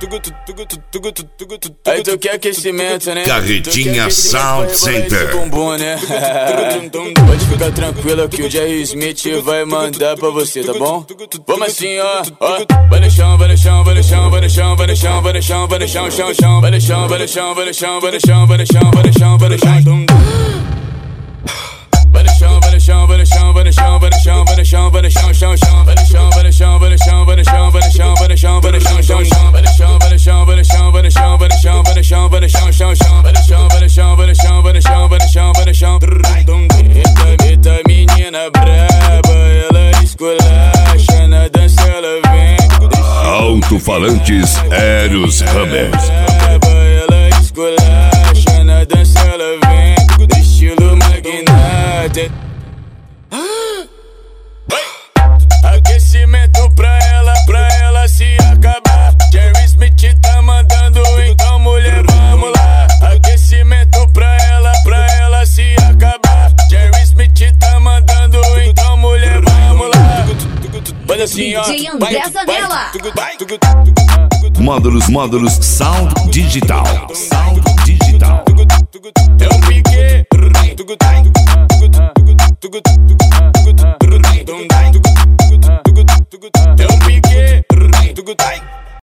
Aí tu quer aquecimento, né? Carretinha Sound Center. Bumbum, né? Pode ficar tranquila que o Jerry Smith vai mandar pra você, tá bom? Vamos assim, ó. Vai no chão, vai no chão, vai no chão, vai no chão, vai no chão, vai no chão, vai no chão, chão, chão. Vai no chão, vai no chão, vai no chão, vai no chão, vai no chão, vai no chão, vai no chão. Vai no chão, vai no chão, vai no chão, vai no chão, vai no chão, vai no chão, vai no chão, chão, chão. Vai no chão, vai no chão, vai no chão, vai no chão, vai no chão, vai no chão, vai no chão, chão, chão. Vai no chão, vai no chão, vai no chão, vai no chão, vai no chão, vai no chão, vai no chão, chão, chão. Vai no chão, vai no chão, vai no chão, vai no chão, vai no chão, vai no chão. Eita menina braba, ela esculacha, na dança ela vem. Alto-falantes Eros Hammer. Ela esculacha, na dança ela vem. Do estilo magnata. Aquecimento pra ela se acabar. Jerry Smith tá mandando, então mulher, vamos lá. Aquecimento pra ela se acabar. Jerry Smith tá mandando, então mulher, vamos lá. Faz assim, ó. DJ André Zanella. Módulos Sound Digital. Sound Digital. É um pique.